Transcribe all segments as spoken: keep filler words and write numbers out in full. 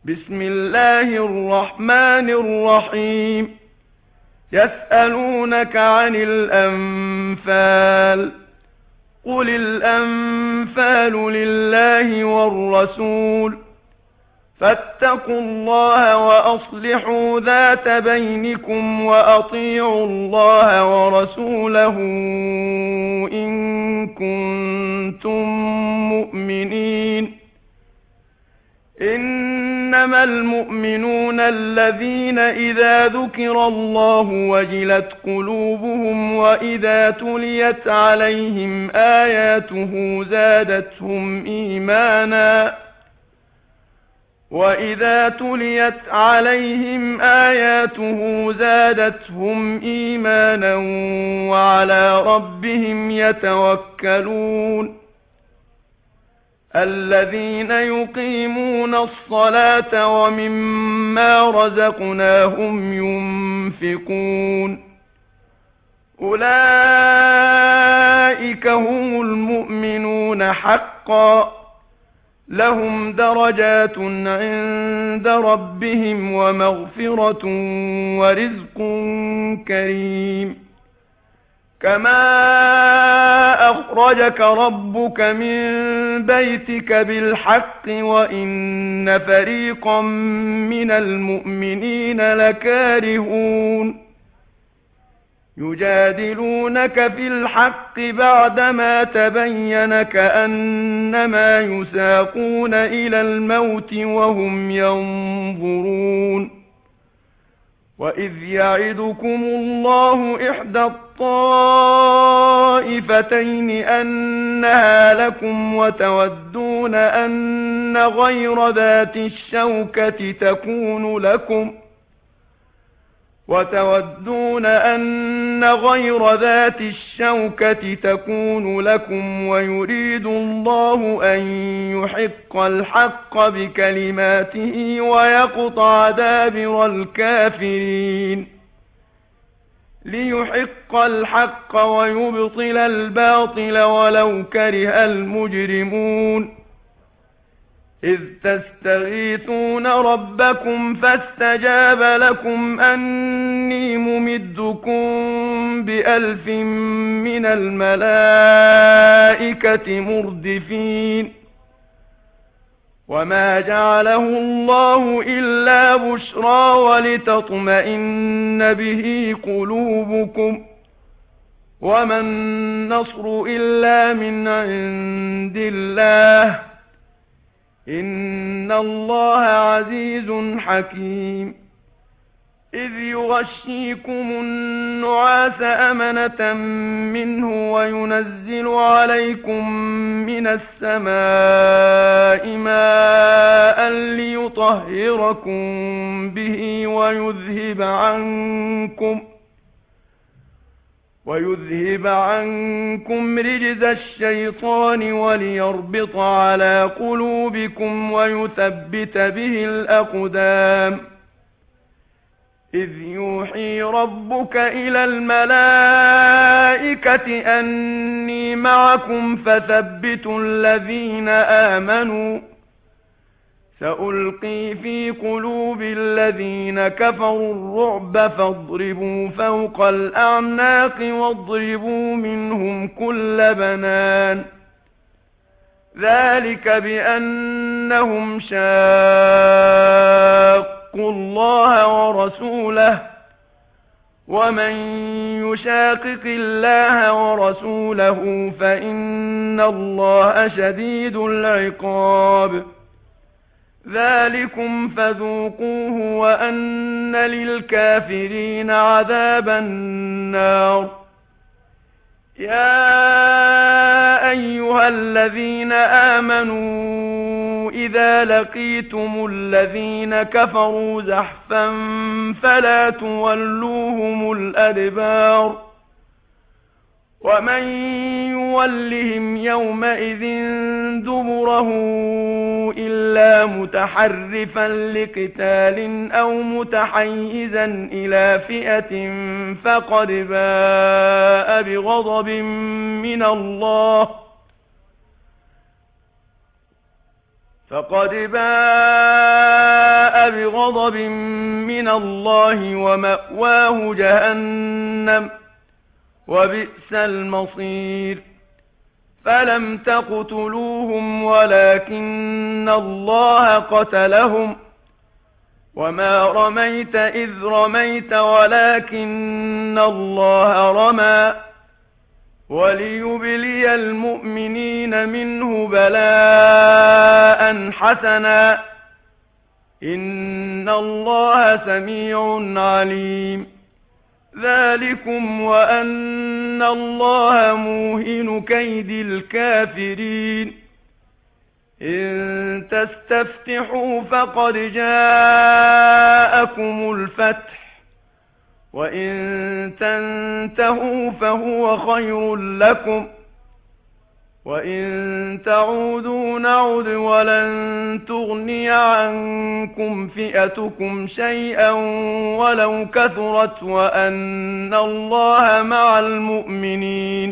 بسم الله الرحمن الرحيم يسألونك عن الأنفال قل الأنفال لله والرسول فاتقوا الله وأصلحوا ذات بينكم وأطيعوا الله ورسوله إن كنتم مؤمنين إنما المؤمنون الذين إذا ذكر الله وجلت قلوبهم وإذا تليت عليهم آياته زادتهم إيمانا وَإِذَا تُلِيَتْ عَلَيْهِمْ آيَاتُهُ زَادَتْهُمْ إِيمَانًا وَعَلَى رَبِّهِمْ يَتَوَكَّلُونَ الَّذِينَ يُقِيمُونَ الصَّلَاةَ وَمِمَّا رَزَقْنَاهُمْ يُنْفِقُونَ أُولَئِكَ هُمُ الْمُؤْمِنُونَ حَقًّا لهم درجات عند ربهم ومغفرة ورزق كريم كما أخرجك ربك من بيتك بالحق وإن فريقا من المؤمنين لكارهون يجادلونك في الحق بعدما تبين كأنما يساقون إلى الموت وهم ينظرون وإذ يعدكم الله إحدى الطائفتين أنها لكم وتودون أن غير ذات الشوكة تكون لكم وتودون أن غير ذات الشوكة تكون لكم ويريد الله أن يحق الحق بكلماته ويقطع دابر الكافرين ليحق الحق ويبطل الباطل ولو كره المجرمون إذ تستغيثون ربكم فاستجاب لكم أني ممدكم بألف من الملائكة مردفين وما جعله الله إلا بشرى ولتطمئن به قلوبكم وما النصر إلا من عند الله إن الله عزيز حكيم إذ يغشيكم النعاس أمنة منه وينزل عليكم من السماء ماء ليطهركم به ويذهب عنكم ويذهب عنكم رجز الشيطان وليربط على قلوبكم ويثبت به الأقدام إذ يوحي ربك إلى الملائكة أني معكم فثبتوا الذين آمنوا سألقي في قلوب الذين كفروا الرعب فاضربوا فوق الأعناق واضربوا منهم كل بنان ذلك بأنهم شاقوا الله ورسوله ومن يشاقق الله ورسوله فإن الله شديد العقاب ذلكم فذوقوه وأن للكافرين عذاب النار يا أيها الذين آمنوا إذا لقيتم الذين كفروا زحفا فلا تولوهم الأدبار ومن يولهم يومئذ دبره إلا متحرفا لقتال أو متحيزا إلى فئة فقد باء بغضب من الله فقد باء فباء بغضب من الله ومأواه جهنم وبئس المصير فلم تقتلوهم ولكن الله قتلهم وما رميت إذ رميت ولكن الله رمى وليبلي المؤمنين منه بلاء حسنا إن الله سميع عليم ذلكم وأن الله موهن كيد الكافرين إن تستفتحوا فقد جاءكم الفتح وإن تنتهوا فهو خير لكم وإن تعودوا نعد ولن تغني عنكم فئتكم شيئا ولو كثرت وأن الله مع المؤمنين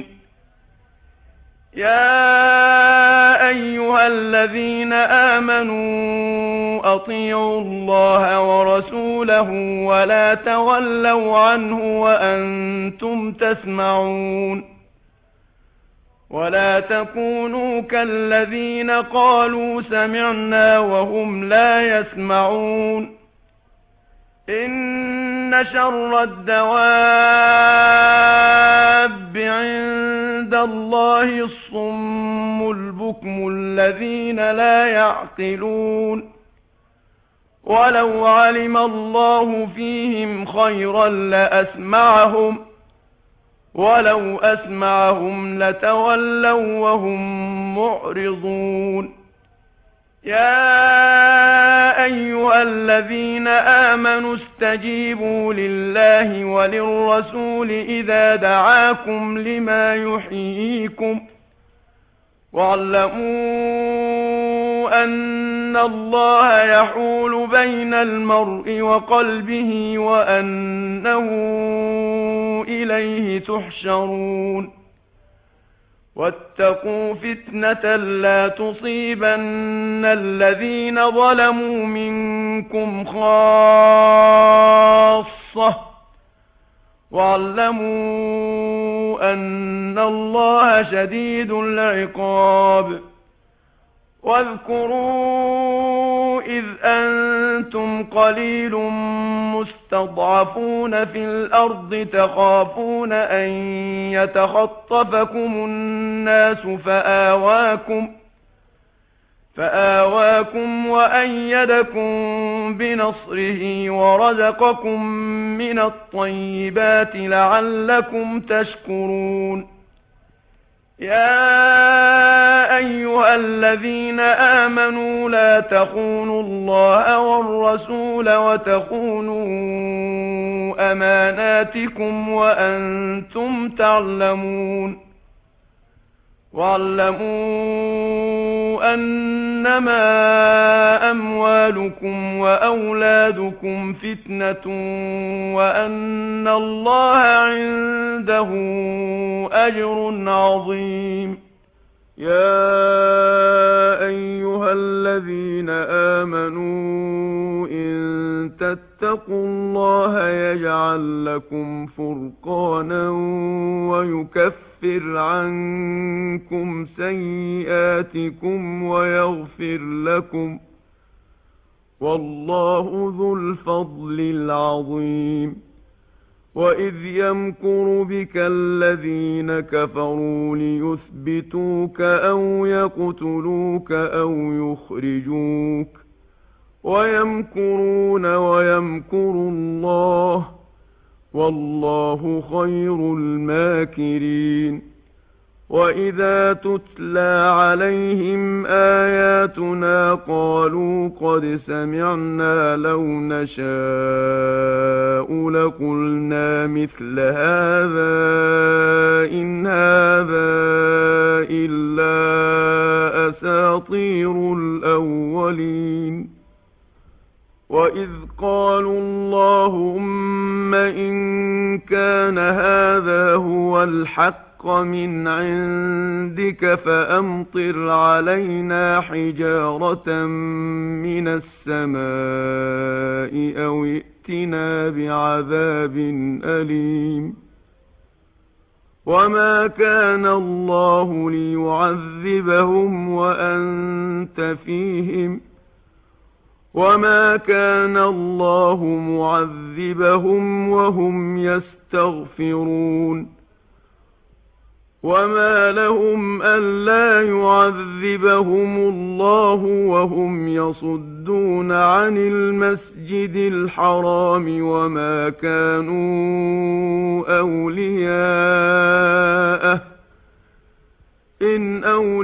يا أيها الذين آمنوا أطيعوا الله ورسوله ولا تولوا عنه وأنتم تسمعون ولا تكونوا كالذين قالوا سمعنا وهم لا يسمعون إن شر الدواب عند الله الصم البكم الذين لا يعقلون ولو علم الله فيهم خيرا لأسمعهم ولو أسمعهم لتولوا وهم معرضون يا أيها الذين آمنوا استجيبوا لله وللرسول إذا دعاكم لما يحييكم واعلموا أن الله يحول بين المرء وقلبه وأنه إليه تحشرون واتقوا فتنة لا تصيبن الذين ظلموا منكم خاصة واعلموا أن الله شديد العقاب واذكروا إذ أنتم قليل مستضعفون في الأرض تخافون أن يتخطفكم الناس فآواكم فآواكم وأيدكم بنصره ورزقكم من الطيبات لعلكم تشكرون يا أيها الذين آمنوا لا تخونوا الله والرسول وتخونوا أماناتكم وأنتم تعلمون واعلموا أنما أموالكم وأولادكم فتنة وأن الله عنده أجر عظيم يا أيها الذين آمنوا إن تتقوا الله يجعل لكم فرقانا ويكفر عنكم سيئاتكم ويغفر لكم والله ذو الفضل العظيم وإذ يمكر بك الذين كفروا ليثبتوك أو يقتلوك أو يخرجوك ويمكرون ويمكر الله والله خير الماكرين وإذا تتلى عليهم آياتنا قالوا قد سمعنا لو نشاء لقلنا مثل هذا إن هذا إلا أساطير الأولين وإذ قالوا اللهم إن كان هذا هو الحق الحق من عندك فأمطر علينا حجارة من السماء أو ائتنا بعذاب أليم وما كان الله ليعذبهم وأنت فيهم وما كان الله معذبهم وهم يستغفرون وما لهم ألا يعذبهم الله وهم يصدون عن المسجد الحرام وما كانوا أولياءه إن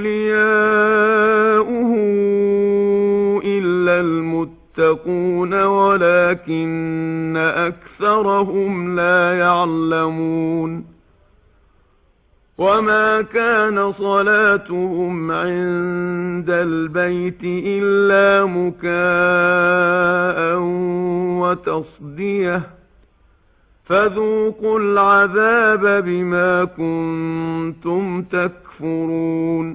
أولياؤه إلا المتقون ولكن أكثرهم لا يعلمون وما كان صلاتهم عند البيت إلا مكاء وتصدية فذوقوا العذاب بما كنتم تكفرون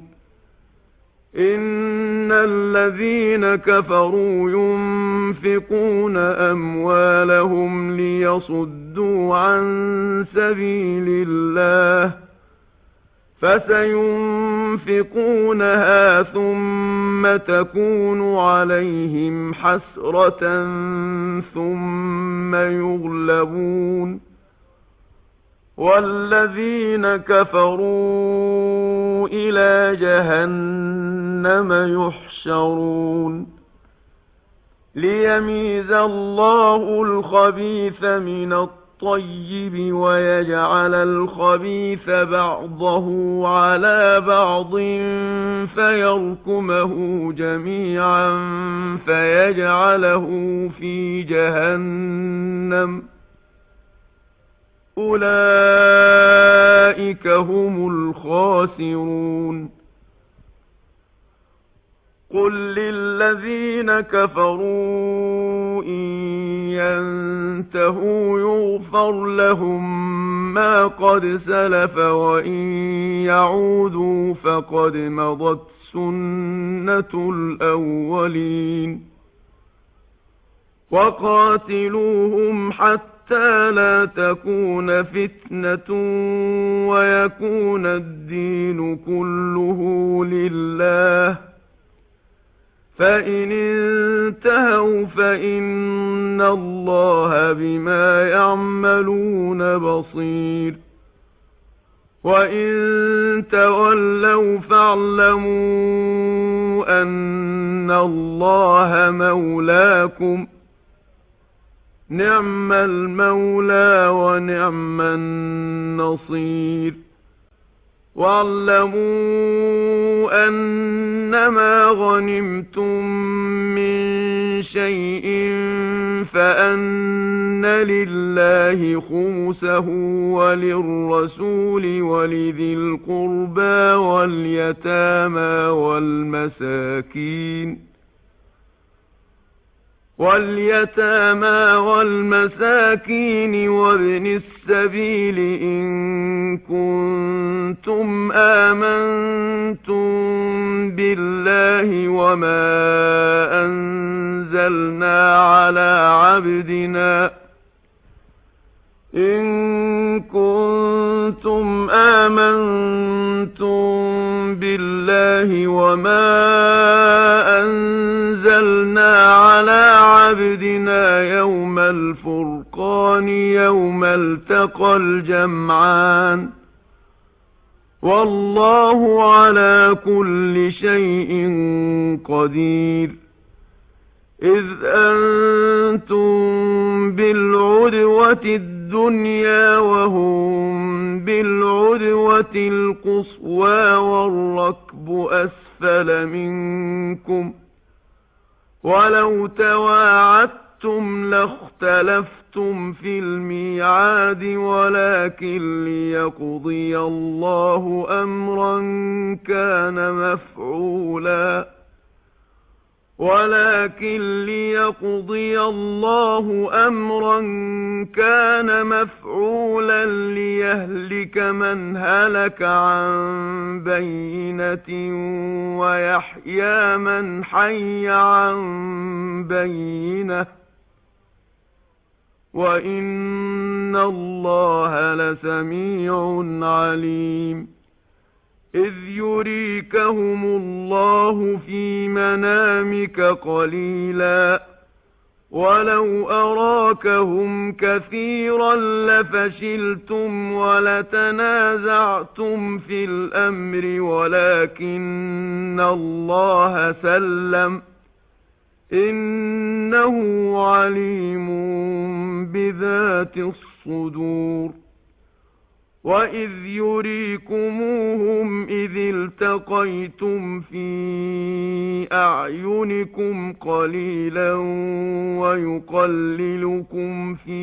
إن الذين كفروا ينفقون أموالهم ليصدوا عن سبيل الله فسينفقونها ثم تكون عليهم حسرة ثم يغلبون والذين كفروا إلى جهنم يحشرون ليميز الله الخبيث من الطيب الطيب ويجعل الخبيث بعضه على بعض فيركمه جميعا فيجعله في جهنم أولئك هم الخاسرون قل للذين كفروا إن ينتهوا يغفر لهم ما قد سلف وإن يعودوا فقد مضت سنة الأولين وقاتلوهم حتى لا تكون فتنة ويكون الدين كله لله فإن انتهوا فإن الله بما يعملون بصير وإن تولوا فاعلموا أن الله مولاكم نعم المولى ونعم النصير واعلموا أنما غنمتم من شيء فأن لله خمسه وللرسول ولذي القربى واليتامى والمساكين واليتامى والمساكين وابن السبيل إن كنتم آمنتم بالله وما أنزلنا على عبدنا إن كنتم آمنتم بالله وما أنزلنا على عبدنا يوم الفرقان يوم التقى الجمعان والله على كل شيء قدير إذ أنتم بالعدوة الدنيا وهم بالعدوة القصوى والركب أسفل منكم ولو تواعدتم لاختلفتم في الميعاد ولكن ليقضي الله أمرا كان مفعولا ولكن ليقضي الله أمرا كان مفعولا ليهلك من هلك عن بينة ويحيى من حي عن بينة وإن الله لسميع عليم إذ يريكهم الله في منامك قليلا ولو أراكهم كثيرا لفشلتم ولتنازعتم في الأمر ولكن الله سلم إنه عليم بذات الصدور وإذ يريكموهم إذ التقيتم في أعينكم قليلا ويقللكم في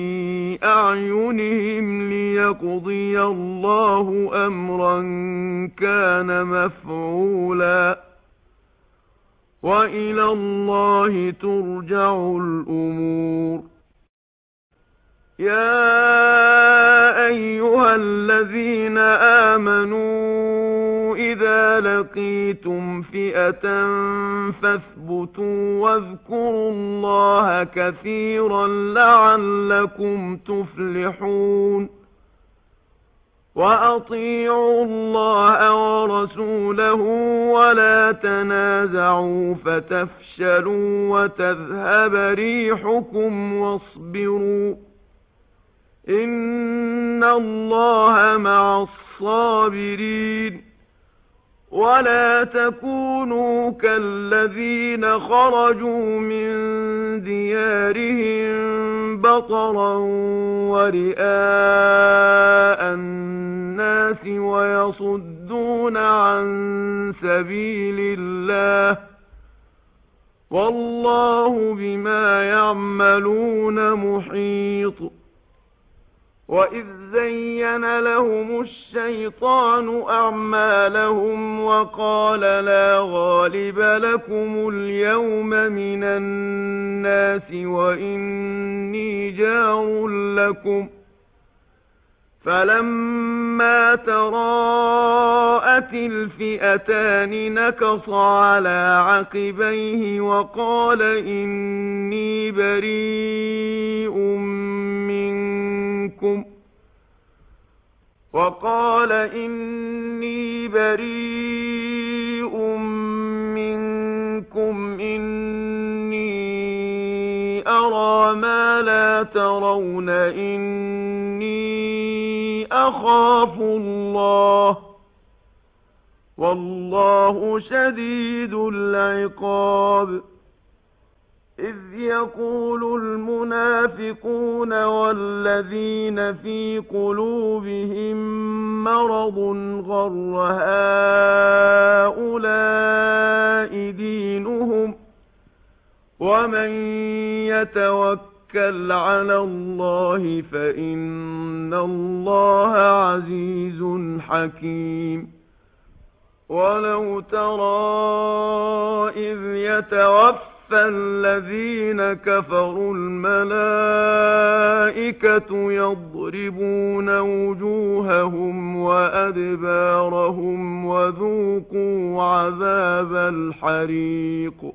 أعينهم ليقضي الله أمرا كان مفعولا وإلى الله ترجع الأمور يا أيها الذين آمنوا إذا لقيتم فئة فاثبتوا واذكروا الله كثيرا لعلكم تفلحون وأطيعوا الله ورسوله ولا تنازعوا فتفشلوا وتذهب ريحكم واصبروا إن الله مع الصابرين ولا تكونوا كالذين خرجوا من ديارهم بطرا ورئاء الناس ويصدون عن سبيل الله والله بما يعملون محيط وإذ زين لهم الشيطان أعمالهم وقال لا غالب لكم اليوم من الناس وإني جار لكم فلما تراءت الفئتان نكص على عقبيه وقال إني بريء منكم وقال إني بريء منكم إني أرى ما لا ترون إني أخاف الله والله شديد العقاب إذ يقول المنافقون والذين في قلوبهم مرض غر هؤلاء دينهم ومن يتوكل على الله فإن الله عزيز حكيم ولو ترى إذ يتوفى فالذين كفروا الملائكة يضربون وجوههم وأدبارهم وذوقوا عذاب الحريق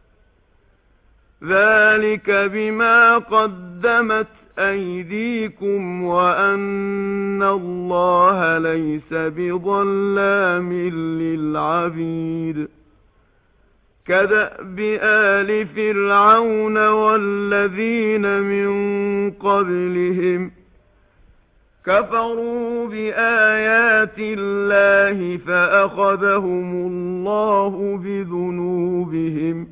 ذلك بما قدمت أيديكم وأن الله ليس بظلام للعبيد كدأب آل فرعون والذين من قبلهم كفروا بآيات الله فأخذهم الله بذنوبهم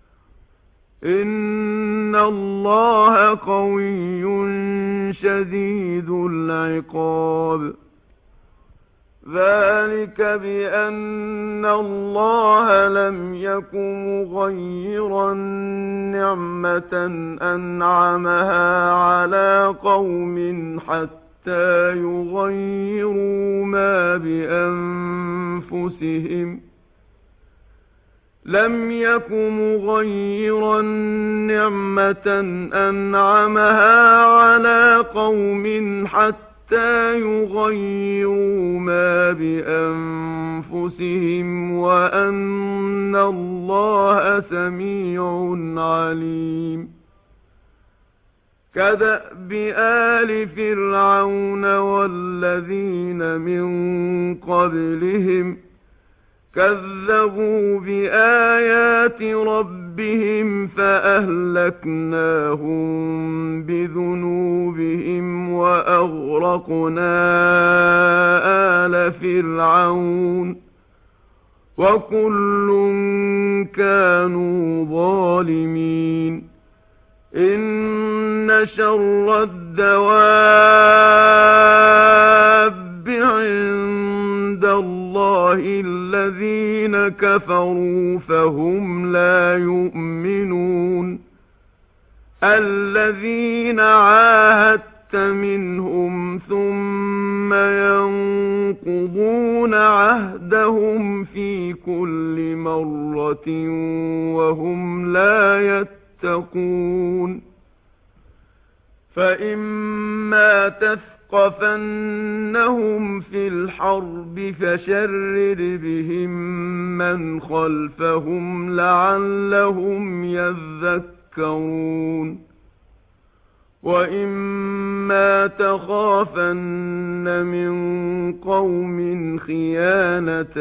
إن الله قوي شديد العقاب ذلك بأن الله لم يكن مغيرا نعمة أنعمها على قوم حتى يغيروا ما بأنفسهم لم يك مغيرا نعمة أنعمها على قوم حتى يغيروا ما بأنفسهم وأن الله سميع عليم كدأب آل فرعون والذين من قبلهم كذبوا بآيات ربهم فأهلكناهم بذنوبهم وأغرقنا آل فرعون وكل كانوا ظالمين إن شر الدواب عند الله الذين كفروا فهم لا يؤمنون الذين عاهدت منهم ثم ينقضون عهدهم في كل مرة وهم لا يتقون فإما تثقفنهم في الحرب فشرر بهم من خلفهم لعلهم يذكرون وإما تخافن من قوم خيانة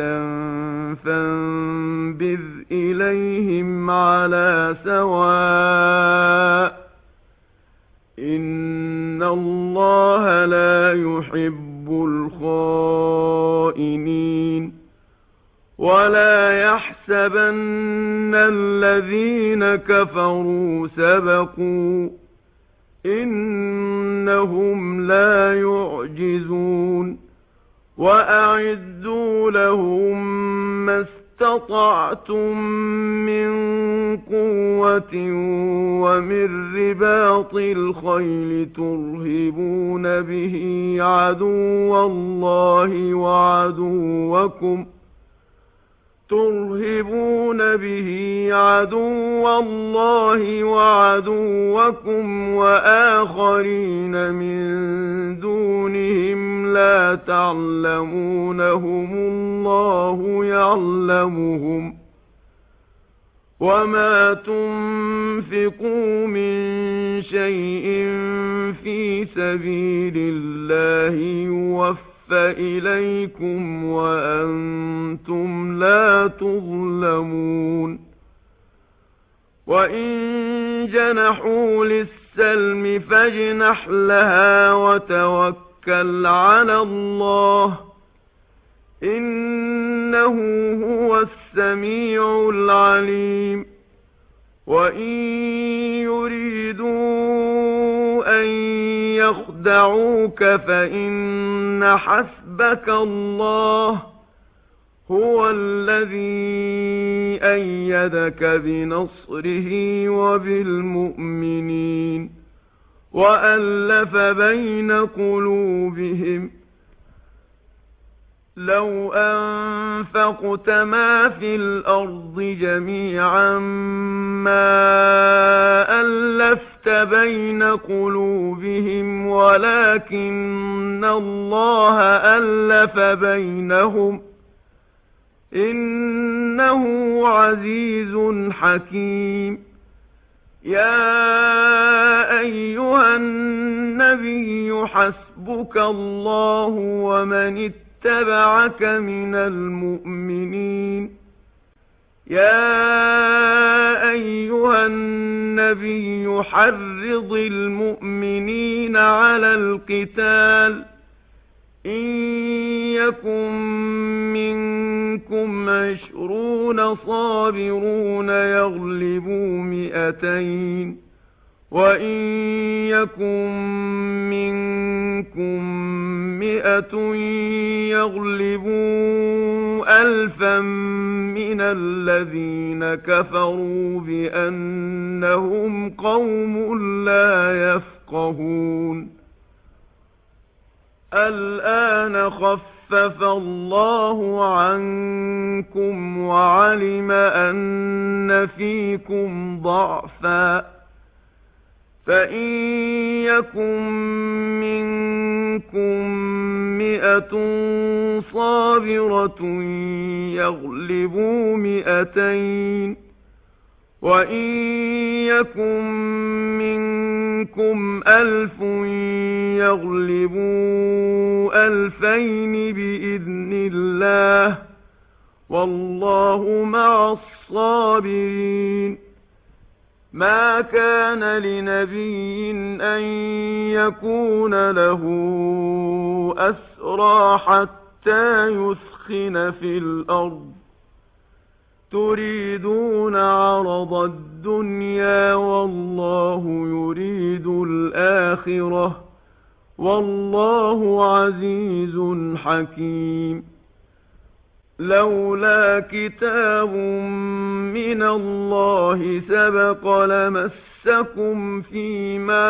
فانبذ إليهم على سواء إن الله لا يحب الخائنين ولا يحسبن الذين كفروا سبقوا إنهم لا يعجزون وأعدوا لهم ما استطعتم من قوة ومن رباط الخيل ترهبون به عدو الله وعدوكم ترهبون به عدو الله وعدوكم وآخرين من دونهم لا تعلمونهم الله يعلمهم وما تنفقوا من شيء في سبيل الله يوفى إليكم وأنتم لا تظلمون وإن جنحوا للسلم فاجنح لها وتوكل على الله إنه هو السميع العليم وإن يريدوا أن يخدعوك فإن حسبك الله هو الذي أيدك بنصره وبالمؤمنين وألف بين قلوبهم لو أنفقت ما في الأرض جميعا ما ألفت بين قلوبهم ولكن الله ألف بينهم إنه عزيز حكيم يا أيها النبي حسبك الله ومن اتبعك من المؤمنين يا أيها النبي حرض المؤمنين على القتال إن يكن منكم عشرون صابرون يغلبوا مئتين وإن يكن منكم مئة يغلبوا ألفا من الذين كفروا بأنهم قوم لا يفقهون الآن خف خَفَّفَ اللَّهُ عَنكُمْ وَعَلِمَ أَنَّ فِيكُمْ ضَعْفًا فَإِن يَكُن مِّنكُم مِّائَةٌ صَابِرَةٌ يَغْلِبُوا مِائَتَيْنِ وَإِن يَكُن مِّنكُمْ أَلْفٌ يَغْلِبُوا أَلْفَيْنِ بِإِذْنِ اللَّهِ وَاللَّهُ مَعَ الصَّابِرِينَ مَا كَانَ لِنَبِيٍّ أَن يَكُونَ لَهُ أَسْرَىٰ حَتَّىٰ يُثْخِنَ فِي الْأَرْضِ تُرِيدُونَ عَرَضَ الدُّنْيَا وَاللَّهُ يُرِيدُ الْآخِرَةَ وَاللَّهُ عَزِيزٌ حَكِيمٌ لَوْلَا كِتَابٌ مِّنَ اللَّهِ سَبَقَ لَمَسَّكُمْ فِيمَا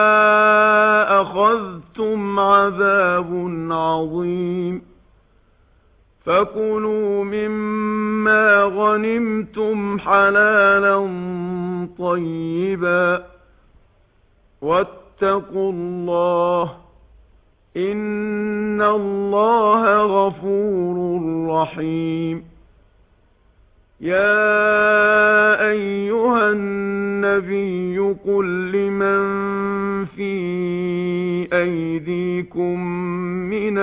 أَخَذْتُمْ عَذَابٌ عَظِيمٌ فَكُلُوا مِمَّا غَنِمْتُمْ حَلَالًا طَيِّبًا وَاتَّقُوا اللَّهَ إِنَّ اللَّهَ غَفُورٌ رَّحِيمٌ يَا أَيُّهَا النَّبِيُّ قُل لِّمَن فِي أَيْدِيكُم مِّنَ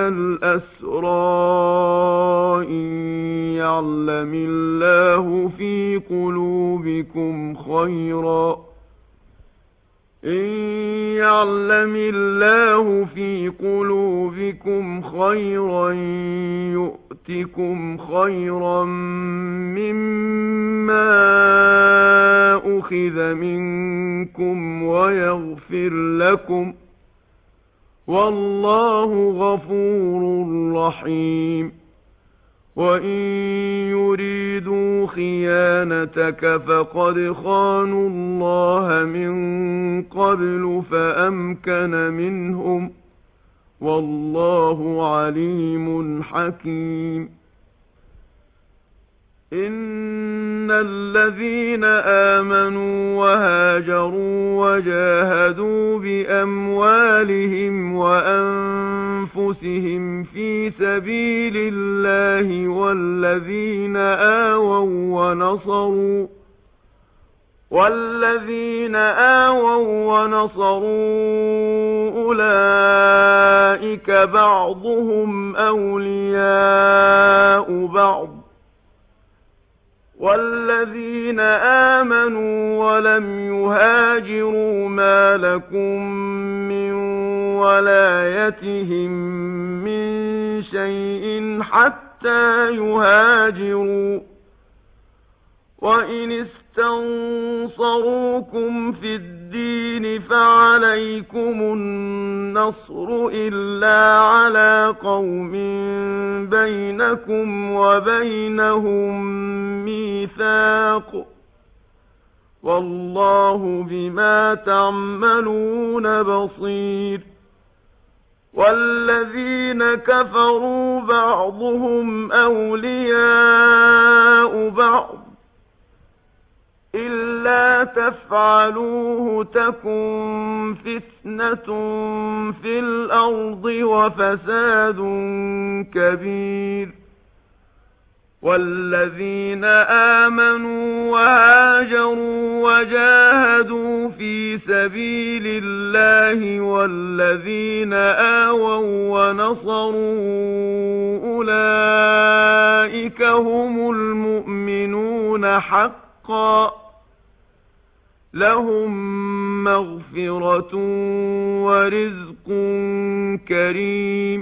الْأَسْرَىٰ إِن يَعْلَمِ اللَّهُ فِي قُلُوبِكُمْ خَيْرًا إِن يَعْلَمِ اللَّهُ فِي قُلُوبِكُمْ خَيْرًا يُؤْتِكُمْ خَيْرًا مِّمَّا أُخِذَ مِنكُمْ وَيَغْفِرْ لَكُمْ وَاللَّهُ غَفُورٌ رَّحِيمٌ وَإِن يُرِيدُوا خِيَانَتَكَ فَقَدْ خَانُوا اللَّهَ مِن قَبْلُ فَأَمْكَنَ مِنْهُمْ وَاللَّهُ عَلِيمٌ حَكِيمٌ إِنَّ الَّذِينَ آمَنُوا وَهَاجَرُوا وَجَاهَدُوا بِأَمْوَالِهِمْ وَأَنفُسِهِمْ فِي سَبِيلِ اللَّهِ وَالَّذِينَ آوَوا وَّنَصَرُوا وَالَّذِينَ آوَوا وَّنَصَرُوا أُولَئِكَ بَعْضُهُمْ أَوْلِيَاءُ بَعْضٍ وَالَّذِينَ آمَنُوا وَلَمْ يُهَاجِرُوا مَا لَكُم مِّن وَلَايَتِهِم مِّن شَيْءٍ حَتَّىٰ يُهَاجِرُوا وَإِنِ اسْتَنصَرُوكُمْ فِي الدِّينِ فَعَلَيْكُمُ النَّصْرُ إِلَّا عَلَىٰ قَوْمٍ بَيْنَكُمْ وَبَيْنَهُم مِّيثَاقٌ وَاللَّهُ بِمَا تَعْمَلُونَ بَصِيرٌ وَالَّذِينَ كَفَرُوا بَعْضُهُمْ أَوْلِيَاءُ بَعْضٍ إِلَّا تَفْعَلُوهُ تَكُن فِتْنَةٌ فِي الْأَرْضِ وَفَسَادٌ كَبِيرٌ وَالَّذِينَ آمَنُوا وَهَاجَرُوا وَجَاهَدُوا فِي سَبِيلِ اللَّهِ وَالَّذِينَ آوَوا وَّنَصَرُوا أُولَئِكَ هُمُ الْمُؤْمِنُونَ حَقًّا لَهُم مَّغْفِرَةٌ وَرِزْقٌ كَرِيمٌ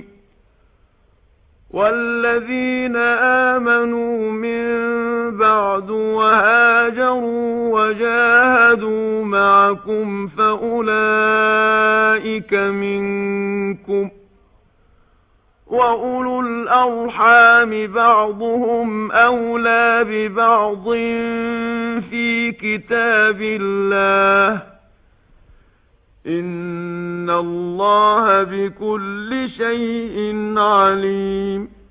وَالَّذِينَ آمَنُوا مِن بَعْدُ وَهَاجَرُوا وَجَاهَدُوا مَعَكُمْ فَأُولَئِكَ مِنكُمْ وَأُولُو الْأَرْحَامِ بَعْضُهُمْ أَوْلَى بِبَعْضٍ فِي كِتَابِ اللَّهِ إِنَّ اللَّهَ بِكُلِّ شَيْءٍ عَلِيمٌ